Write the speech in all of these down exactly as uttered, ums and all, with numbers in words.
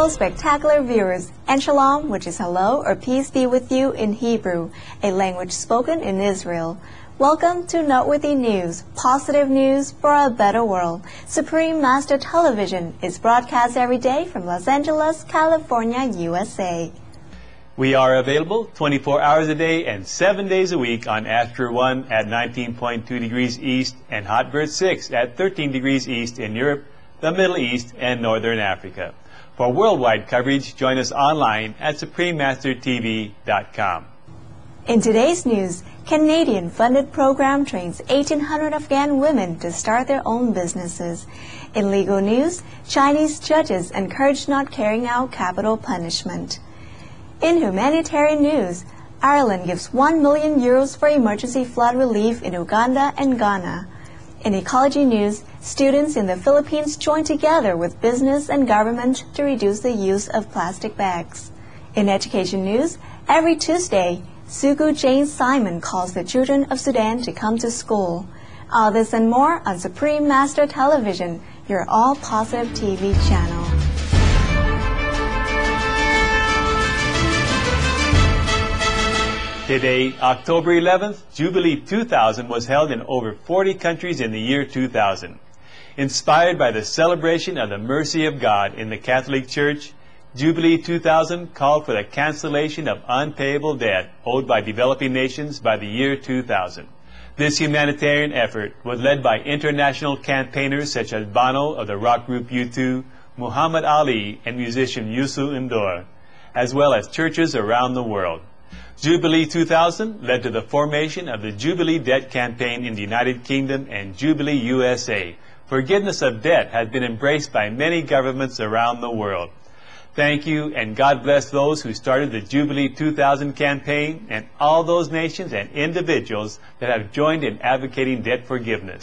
Hello, spectacular viewers, and shalom, which is hello or peace be with you in Hebrew, a language spoken in Israel. Welcome to Noteworthy News, positive news for a better world. Supreme Master Television is broadcast every day from Los Angeles, California, U S A. We are available twenty-four hours a day and seven days a week on Astro One at nineteen point two degrees east and Hotbird six at thirteen degrees east in Europe, the Middle East, and Northern Africa. For worldwide coverage, join us online at supreme master t v dot com. In today's news, Canadian-funded program trains eighteen hundred Afghan women to start their own businesses. In legal news, Chinese judges encourage not carrying out capital punishment. In humanitarian news, Ireland gives one million euros for emergency flood relief in Uganda and Ghana. In ecology news, students in the Philippines join together with business and government to reduce the use of plastic bags. In education news, every Tuesday, Sugu Jane Simon calls the children of Sudan to come to school. All this and more on Supreme Master Television, your all-positive T V channel. Today, October eleventh, Jubilee two thousand was held in over forty countries in the year two thousand. Inspired by the celebration of the mercy of God in the Catholic Church, Jubilee two thousand called for the cancellation of unpayable debt owed by developing nations by the year two thousand. This humanitarian effort was led by international campaigners such as Bono of the rock group U two, Muhammad Ali, and musician Youssou N'Dour, as well as churches around the world. Jubilee two thousand led to the formation of the Jubilee Debt Campaign in the United Kingdom and Jubilee U S A. Forgiveness of debt has been embraced by many governments around the world. Thank you, and God bless those who started the Jubilee two thousand campaign and all those nations and individuals that have joined in advocating debt forgiveness.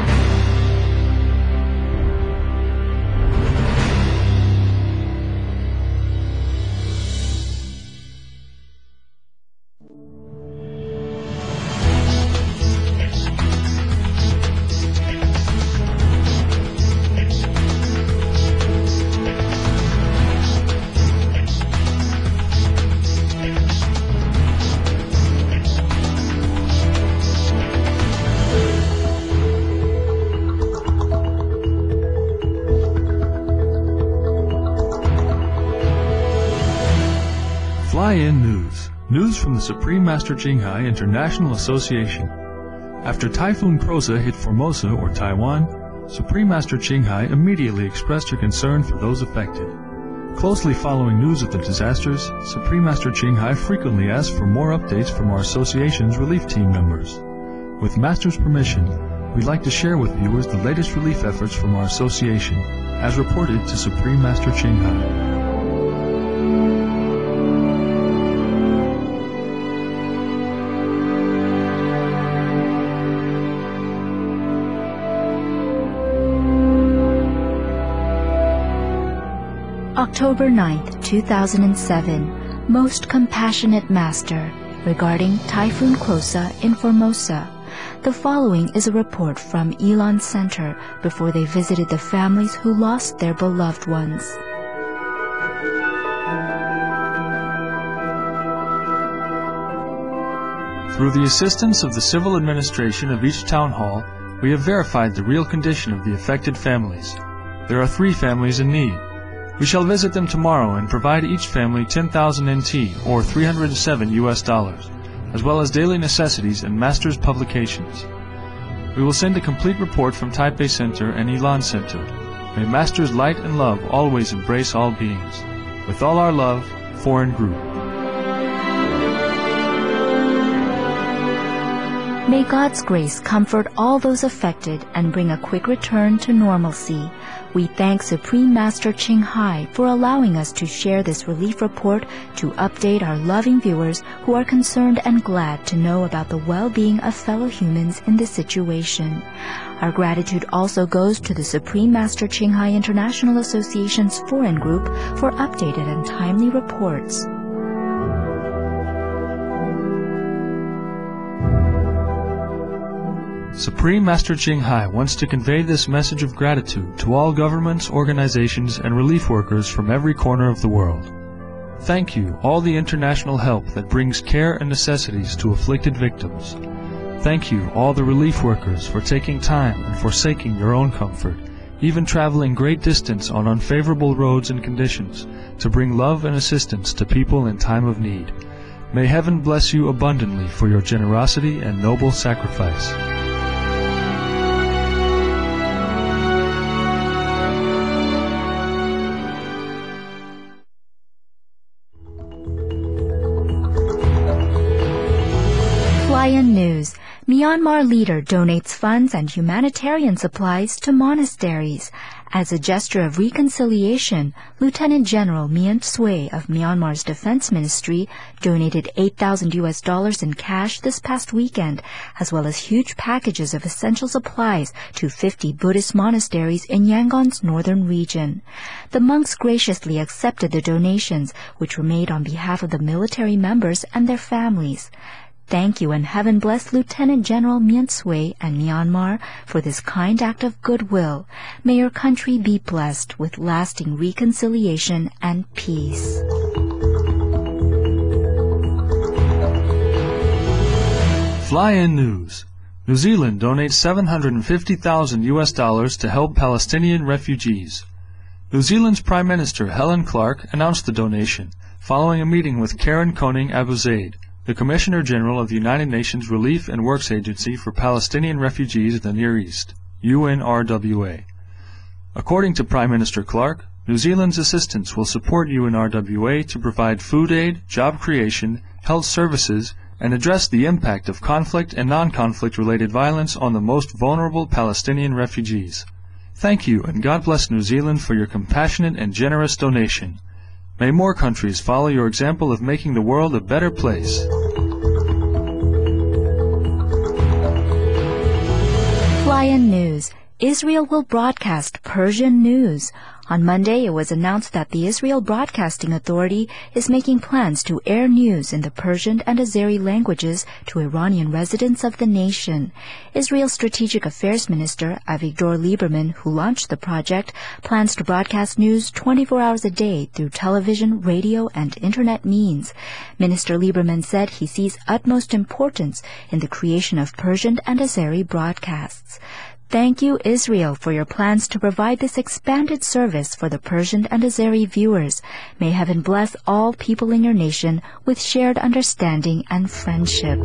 Fly-in news. News from the Supreme Master Ching Hai International Association. After Typhoon Krosa hit Formosa or Taiwan, Supreme Master Ching Hai immediately expressed her concern for those affected. Closely following news of the disasters, Supreme Master Ching Hai frequently asks for more updates from our association's relief team members. With Master's permission, we'd like to share with viewers the latest relief efforts from our association, as reported to Supreme Master Ching Hai. October ninth, two thousand seven, Most Compassionate Master, regarding Typhoon Krosa in Formosa. The following is a report from Elon Center before they visited the families who lost their beloved ones. Through the assistance of the civil administration of each town hall, we have verified the real condition of the affected families. There are three families in need. We shall visit them tomorrow and provide each family ten thousand N T, or three hundred seven U S dollars, as well as daily necessities and Master's publications. We will send a complete report from Taipei Center and Elan Center. May Master's light and love always embrace all beings. With all our love, Foreign Group. May God's grace comfort all those affected and bring a quick return to normalcy. We thank Supreme Master Ching Hai for allowing us to share this relief report to update our loving viewers who are concerned and glad to know about the well-being of fellow humans in this situation. Our gratitude also goes to the Supreme Master Ching Hai International Association's Foreign Group for updated and timely reports. Supreme Master Ching Hai wants to convey this message of gratitude to all governments, organizations, and relief workers from every corner of the world. Thank you, all the international help that brings care and necessities to afflicted victims. Thank you, all the relief workers, for taking time and forsaking your own comfort, even traveling great distance on unfavorable roads and conditions, to bring love and assistance to people in time of need. May heaven bless you abundantly for your generosity and noble sacrifice. Fly-in news. Myanmar leader donates funds and humanitarian supplies to monasteries. As a gesture of reconciliation, Lieutenant General Myint Sue of Myanmar's Defense Ministry donated eight thousand U S dollars in cash this past weekend, as well as huge packages of essential supplies to fifty Buddhist monasteries in Yangon's northern region. The monks graciously accepted the donations, which were made on behalf of the military members and their families. Thank you, and heaven bless Lieutenant General Myint Sue and Myanmar for this kind act of goodwill. May your country be blessed with lasting reconciliation and peace. Fly-in news. New Zealand donates seven hundred fifty thousand U S dollars to help Palestinian refugees. New Zealand's Prime Minister Helen Clark announced the donation following a meeting with Karen Koning Abu Zaid, the Commissioner General of the United Nations Relief and Works Agency for Palestinian Refugees in the Near East, U N R W A. According to Prime Minister Clark, New Zealand's assistance will support U N R W A to provide food aid, job creation, health services, and address the impact of conflict and non-conflict related violence on the most vulnerable Palestinian refugees. Thank you, and God bless New Zealand for your compassionate and generous donation. May more countries follow your example of making the world a better place. Fly-in news. Israel will broadcast Persian news. On Monday, it was announced that the Israel Broadcasting Authority is making plans to air news in the Persian and Azeri languages to Iranian residents of the nation. Israel's Strategic Affairs Minister, Avigdor Lieberman, who launched the project, plans to broadcast news twenty-four hours a day through television, radio, and Internet means. Minister Lieberman said he sees utmost importance in the creation of Persian and Azeri broadcasts. Thank you, Israel, for your plans to provide this expanded service for the Persian and Azeri viewers. May heaven bless all people in your nation with shared understanding and friendship.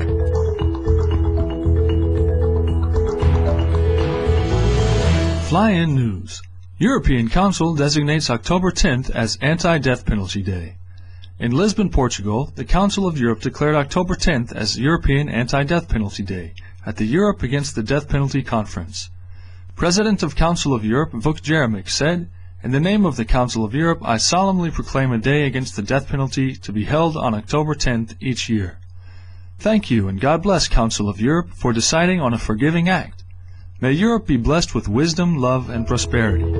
Fly-in news. European Council designates October tenth as Anti-Death Penalty Day. In Lisbon, Portugal, the Council of Europe declared October tenth as European Anti-Death Penalty Day at the Europe Against the Death Penalty Conference. President of Council of Europe, Vuk Jeremic, said, "In the name of the Council of Europe, I solemnly proclaim a day against the death penalty to be held on October tenth each year." Thank you, and God bless Council of Europe for deciding on a forgiving act. May Europe be blessed with wisdom, love, and prosperity.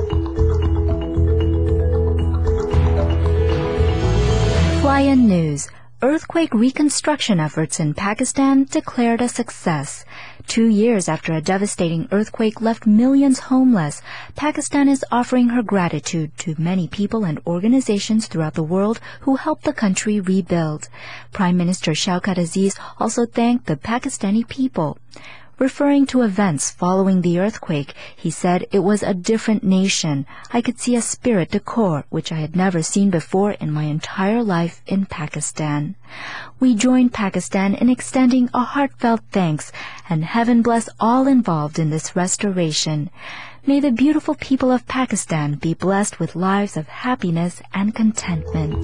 Fly-in news. Earthquake reconstruction efforts in Pakistan declared a success. Two years after a devastating earthquake left millions homeless, Pakistan is offering her gratitude to many people and organizations throughout the world who helped the country rebuild. Prime Minister Shaukat Aziz also thanked the Pakistani people. Referring to events following the earthquake, he said it was a different nation. I could see a spirit de corps which I had never seen before in my entire life in Pakistan. We join Pakistan in extending a heartfelt thanks, and heaven bless all involved in this restoration. May the beautiful people of Pakistan be blessed with lives of happiness and contentment.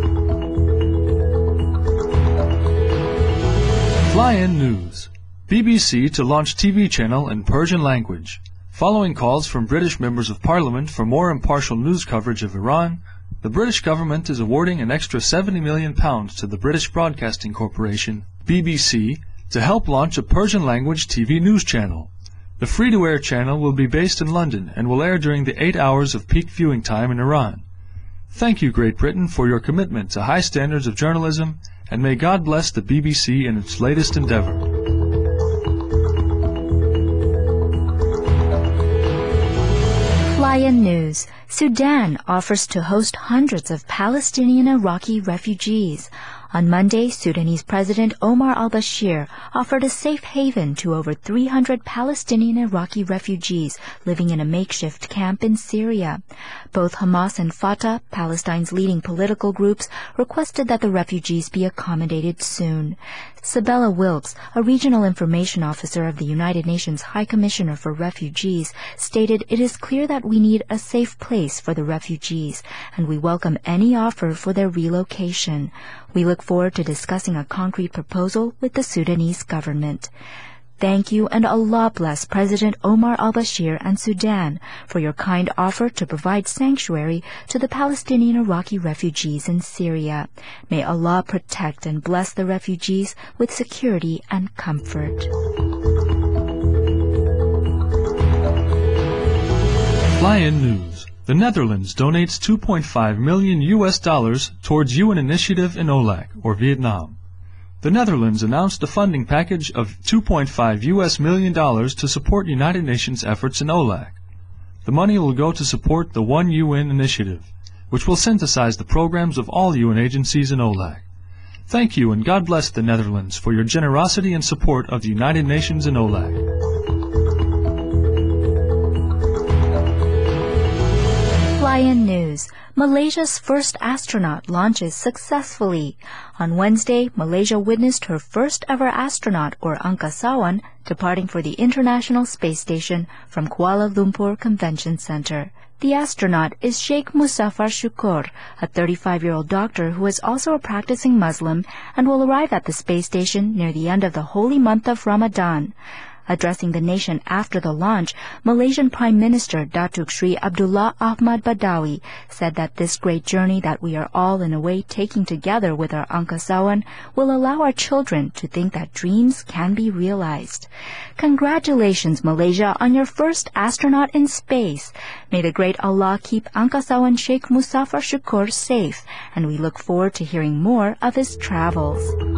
Fly-in news. B B C to launch T V channel in Persian language. Following calls from British members of Parliament for more impartial news coverage of Iran, the British government is awarding an extra seventy million pounds to the British Broadcasting Corporation, B B C, to help launch a Persian language T V news channel. The free-to-air channel will be based in London and will air during the eight hours of peak viewing time in Iran. Thank you, Great Britain, for your commitment to high standards of journalism, and may God bless the B B C in its latest endeavor. Lion News. Sudan offers to host hundreds of Palestinian Iraqi refugees. On Monday, Sudanese President Omar al-Bashir offered a safe haven to over three hundred Palestinian Iraqi refugees living in a makeshift camp in Syria. Both Hamas and Fatah, Palestine's leading political groups, requested that the refugees be accommodated soon. Sabella Wilkes, a regional information officer of the United Nations High Commissioner for Refugees, stated, "It is clear that we need a safe place for the refugees, and we welcome any offer for their relocation. We look forward to discussing a concrete proposal with the Sudanese government." Thank you, and Allah bless President Omar al-Bashir and Sudan for your kind offer to provide sanctuary to the Palestinian Iraqi refugees in Syria. May Allah protect and bless the refugees with security and comfort. Lion News. The Netherlands donates two point five million U S dollars towards U N initiative in O L A C, or Vietnam. The Netherlands announced a funding package of two point five U S million dollars to support United Nations efforts in O L A C. The money will go to support the One U N initiative, which will synthesize the programs of all U N agencies in O L A C. Thank you, and God bless the Netherlands for your generosity and support of the United Nations in O L A C. Lion News. Malaysia's first astronaut launches successfully. On Wednesday, Malaysia witnessed her first ever astronaut, or Angkasawan, departing for the International Space Station from Kuala Lumpur Convention Center. The astronaut is Sheikh Muzaffar Shukor, a thirty-five-year-old doctor who is also a practicing Muslim and will arrive at the space station near the end of the holy month of Ramadan. Addressing the nation after the launch, Malaysian Prime Minister Datuk Sri Abdullah Ahmad Badawi said that this great journey that we are all in a way taking together with our Angkasawan will allow our children to think that dreams can be realized. Congratulations, Malaysia, on your first astronaut in space. May the great Allah keep Angkasawan Sheikh Muzaffar Shukor safe, and we look forward to hearing more of his travels.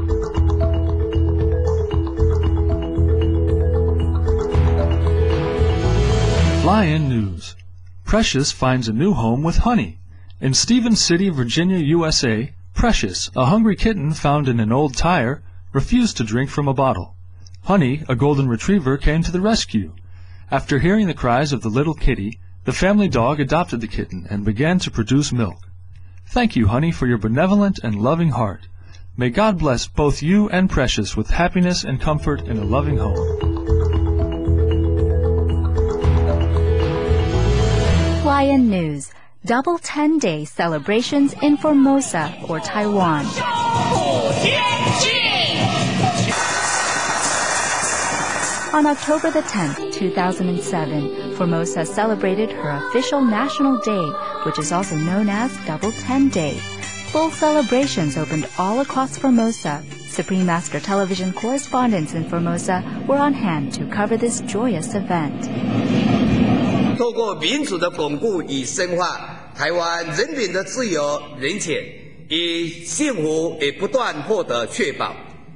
Lion News. Precious finds a new home with honey. In Stevens City, Virginia, U S A, Precious, a hungry kitten found in an old tire, refused to drink from a bottle. Honey, a golden retriever, came to the rescue. After hearing the cries of the little kitty, the family dog adopted the kitten and began to produce milk. Thank you, Honey, for your benevolent and loving heart. May God bless both you and Precious with happiness and comfort in a loving home. Lion News. Double ten-day celebrations in Formosa, or Taiwan. On October the tenth, two thousand seven, Formosa celebrated her official National Day, which is also known as Double Ten Day. Full celebrations opened all across Formosa. Supreme Master Television correspondents in Formosa were on hand to cover this joyous event. 透过民主的巩固与深化，台湾人民的自由人权与幸福也不断获得确保。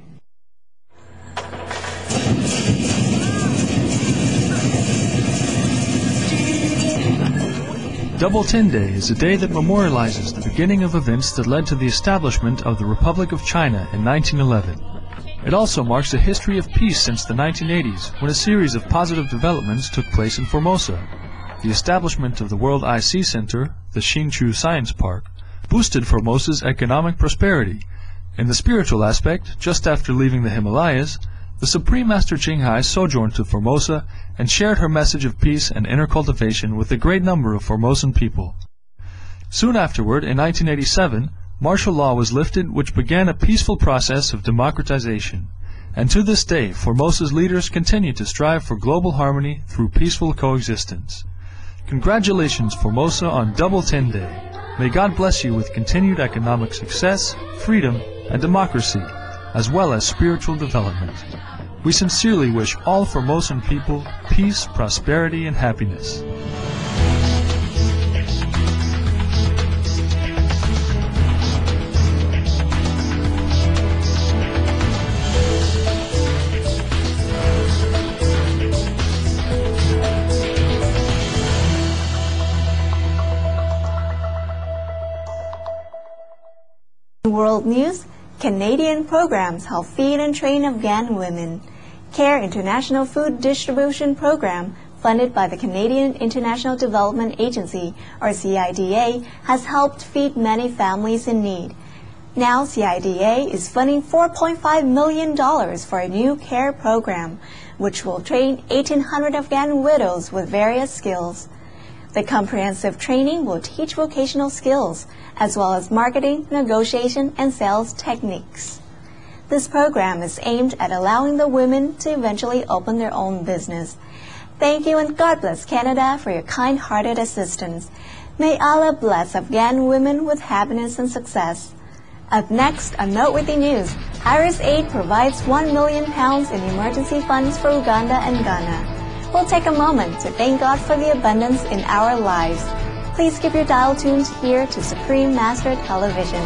Double Ten Day is a day that memorializes the beginning of events that led to the establishment of the Republic of China in nineteen eleven. It also marks a history of peace since the nineteen eighties, when a series of positive developments took place in Formosa. The establishment of the World I C Center, the Hsinchu Science Park, boosted Formosa's economic prosperity. In the spiritual aspect, just after leaving the Himalayas, the Supreme Master Ching Hai sojourned to Formosa and shared her message of peace and inner cultivation with a great number of Formosan people. Soon afterward, in nineteen eighty-seven, martial law was lifted, which began a peaceful process of democratization. And to this day, Formosa's leaders continue to strive for global harmony through peaceful coexistence. Congratulations, Formosa, on Double Ten Day. May God bless you with continued economic success, freedom, and democracy, as well as spiritual development. We sincerely wish all Formosan people peace, prosperity, and happiness. World news, Canadian programs help feed and train Afghan women. CARE International Food Distribution Program, funded by the Canadian International Development Agency, or C I D A, has helped feed many families in need. Now C I D A is funding four point five million dollars for a new CARE program, which will train eighteen hundred Afghan widows with various skills. The comprehensive training will teach vocational skills, as well as marketing, negotiation, and sales techniques. This program is aimed at allowing the women to eventually open their own business. Thank you and God bless Canada for your kind-hearted assistance. May Allah bless Afghan women with happiness and success. Up next, on Noteworthy News, Iris Aid provides one million pounds in emergency funds for Uganda and Ghana. We'll take a moment to thank God for the abundance in our lives. Please keep your dial tuned here to Supreme Master Television.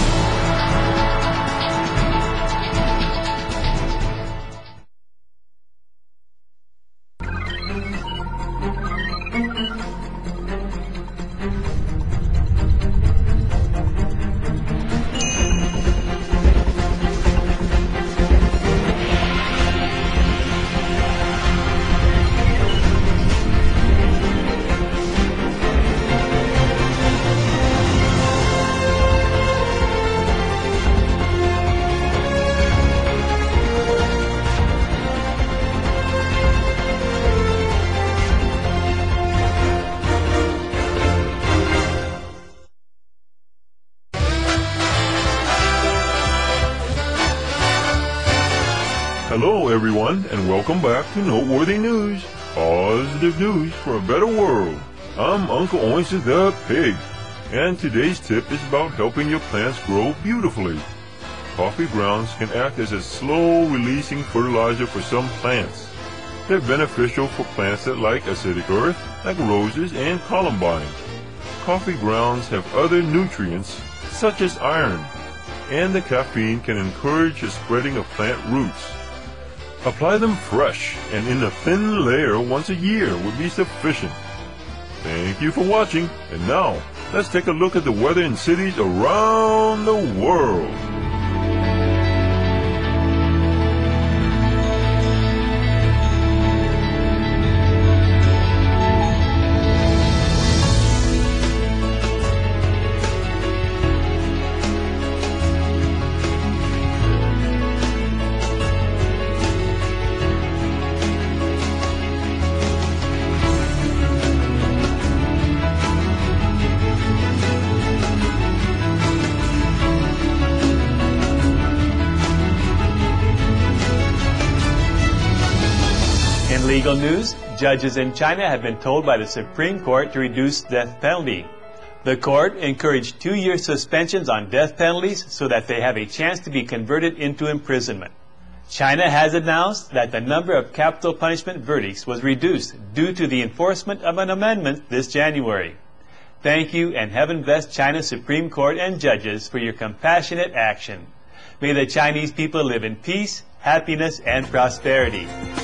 Hello everyone, and welcome back to Noteworthy News, positive news for a better world. I'm Uncle Oinces the Pig, and today's tip is about helping your plants grow beautifully. Coffee grounds can act as a slow-releasing fertilizer for some plants. They're beneficial for plants that like acidic earth, like roses and columbines. Coffee grounds have other nutrients, such as iron, and the caffeine can encourage the spreading of plant roots. Apply them fresh and in a thin layer once a year would be sufficient. Thank you for watching, and now let's take a look at the weather in cities around the world. In legal news, judges in China have been told by the Supreme Court to reduce death penalty. The court encouraged two-year suspensions on death penalties so that they have a chance to be converted into imprisonment. China has announced that the number of capital punishment verdicts was reduced due to the enforcement of an amendment this January. Thank you, and heaven bless China's Supreme Court and judges for your compassionate action. May the Chinese people live in peace, happiness, and prosperity.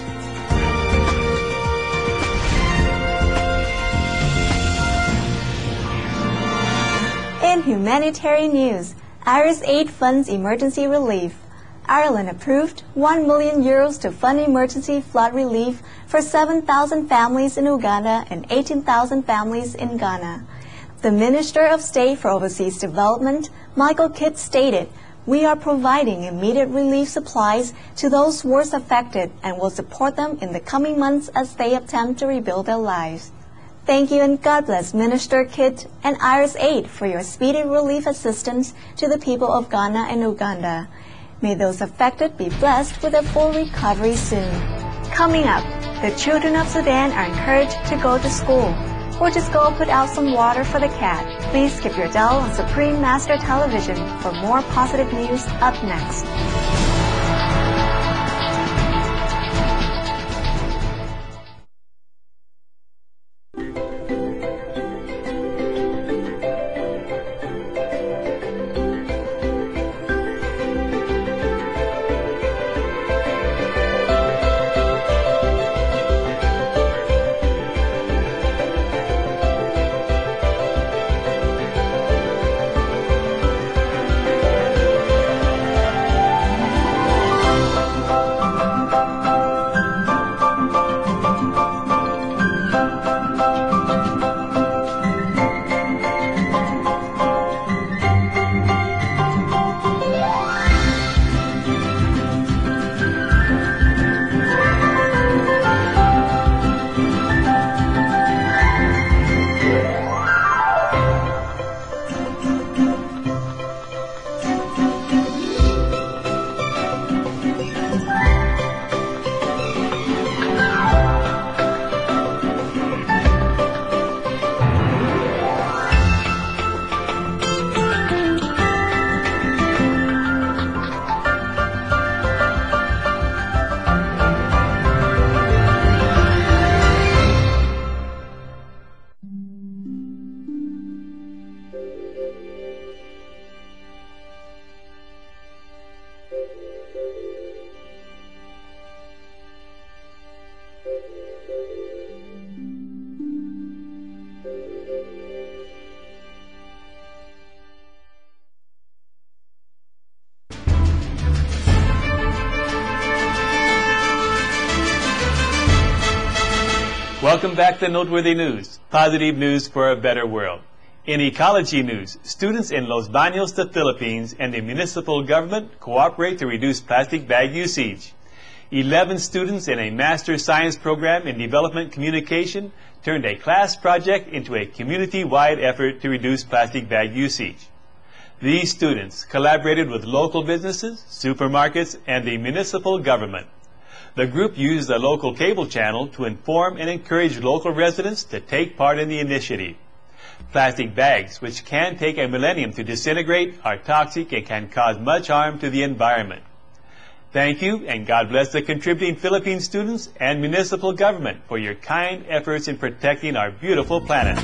In humanitarian news, Iris Aid funds emergency relief. Ireland approved one million euros to fund emergency flood relief for seven thousand families in Uganda and eighteen thousand families in Ghana. The Minister of State for Overseas Development, Michael Kidd, stated, "We are providing immediate relief supplies to those worst affected and will support them in the coming months as they attempt to rebuild their lives." Thank you, and God bless Minister Kidd and Iris Aid for your speedy relief assistance to the people of Ghana and Uganda. May those affected be blessed with a full recovery soon. Coming up, the children of Sudan are encouraged to go to school. Or just go put out some water for the cat. Please keep your dial on Supreme Master Television for more positive news up next. Welcome back to Noteworthy News, positive news for a better world. In ecology news, students in Los Baños, the Philippines, and the municipal government cooperate to reduce plastic bag usage. Eleven students in a Master Science program in Development Communication turned a class project into a community-wide effort to reduce plastic bag usage. These students collaborated with local businesses, supermarkets, and the municipal government. The group used the local cable channel to inform and encourage local residents to take part in the initiative. Plastic bags, which can take a millennium to disintegrate, are toxic and can cause much harm to the environment. Thank you, and God bless the contributing Philippine students and municipal government for your kind efforts in protecting our beautiful planet.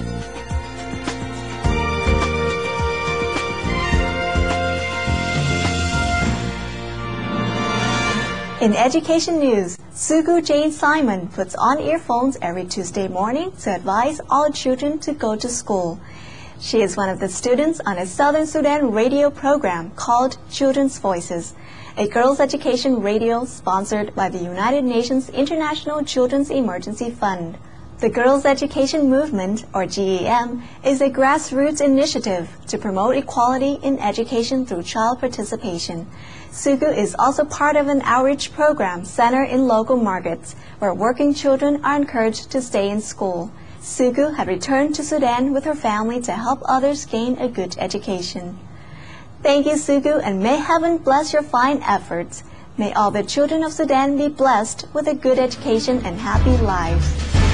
In education news, Sugu Jane Simon puts on earphones every Tuesday morning to advise all children to go to school. She is one of the students on a Southern Sudan radio program called Children's Voices, a girls' education radio sponsored by the United Nations International Children's Emergency Fund. The Girls' Education Movement, or G E M, is a grassroots initiative to promote equality in education through child participation. Sugu is also part of an outreach program centered in local markets, where working children are encouraged to stay in school. Sugu had returned to Sudan with her family to help others gain a good education. Thank you, Sugu, and may heaven bless your fine efforts. May all the children of Sudan be blessed with a good education and happy lives.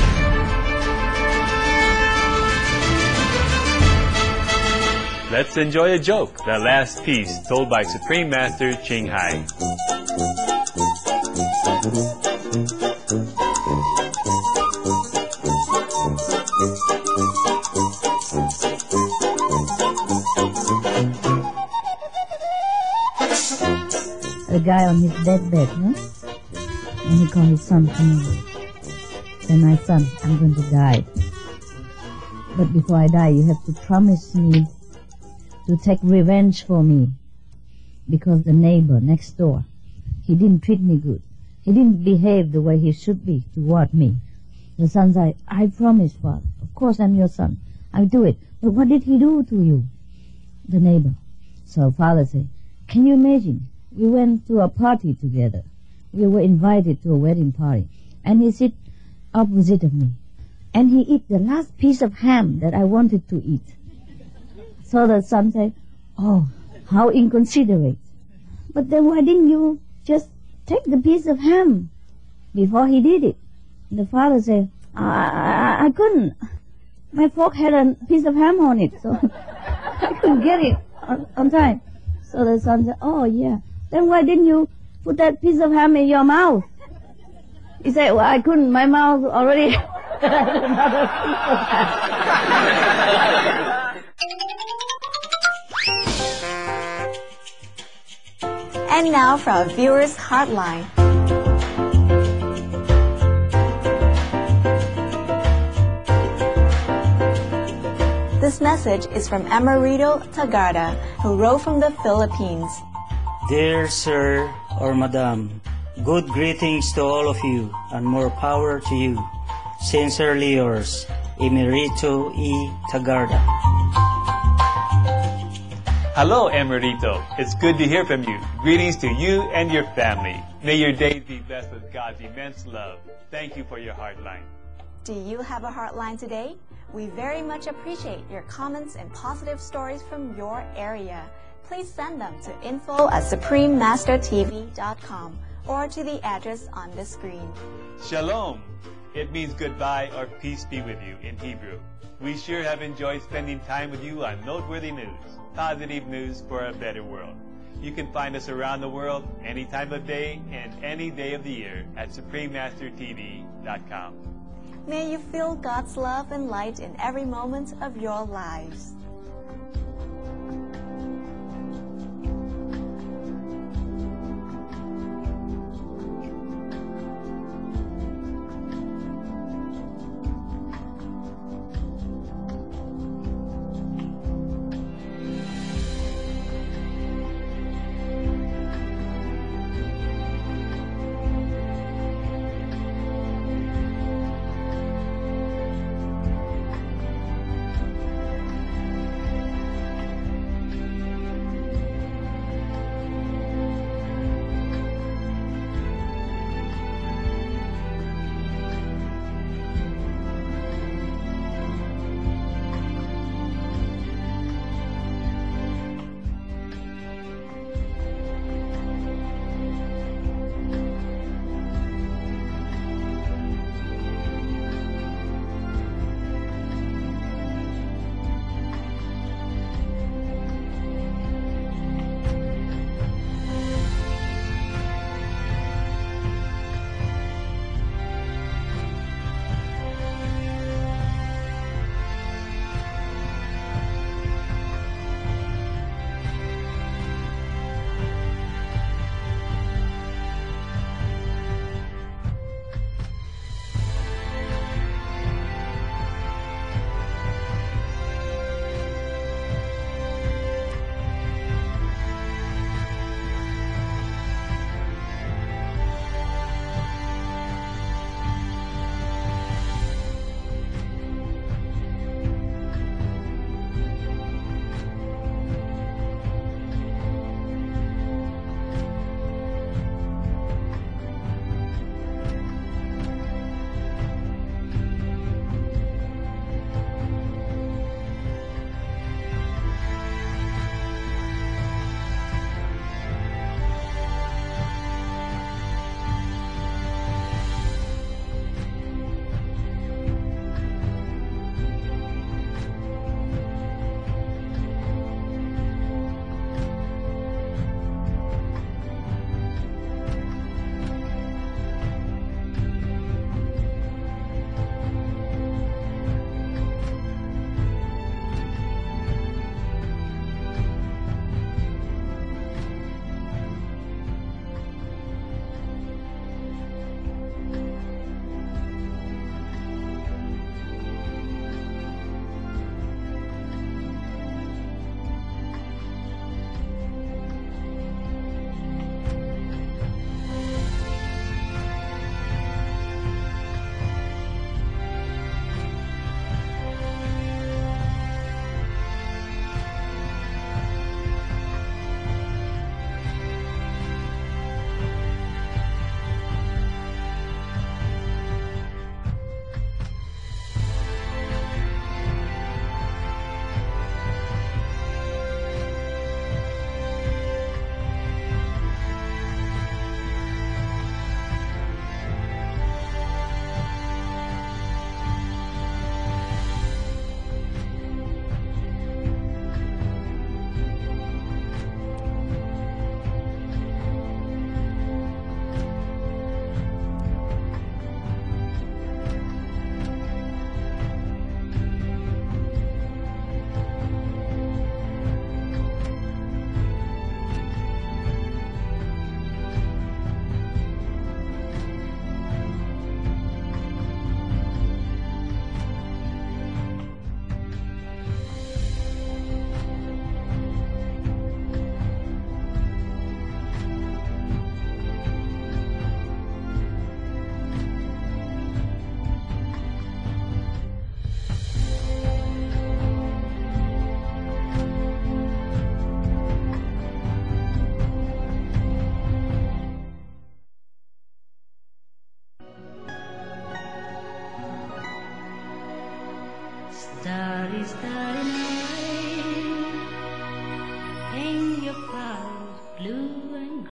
Let's enjoy a joke, the last piece told by Supreme Master Ching Hai. A guy on his deathbed, no? And he called his son to me. Said, my son, I'm going to die. But before I die, you have to promise me to take revenge for me, because the neighbor next door, he didn't treat me good. He didn't behave the way he should be toward me. The son said, I promise, Father. Of course I'm your son. I'll do it. But what did he do to you? The neighbor. So father said, can you imagine? We went to a party together. We were invited to a wedding party. And he sit opposite of me. And he eat the last piece of ham that I wanted to eat. So the son said, oh, how inconsiderate. But then why didn't you just take the piece of ham before he did it? The father said, I, I, I couldn't. My fork had a piece of ham on it, so I couldn't get it on, on time. So the son said, oh, yeah. Then why didn't you put that piece of ham in your mouth? He said, well, I couldn't. My mouth already had another piece of ham. And now for our viewers' Heartline. This message is from Emerito Tagarda, who wrote from the Philippines. Dear Sir or Madam, good greetings to all of you, and more power to you. Sincerely yours, Emerito E. Tagarda. Hello, Emerito. It's good to hear from you. Greetings to you and your family. May your days be blessed with God's immense love. Thank you for your Heartline. Do you have a Heartline today? We very much appreciate your comments and positive stories from your area. Please send them to info at supreme master t v dot com or to the address on the screen. Shalom. It means goodbye or peace be with you in Hebrew. We sure have enjoyed spending time with you on Noteworthy News, positive news for a better world. You can find us around the world any time of day and any day of the year at supreme master t v dot com. May you feel God's love and light in every moment of your lives.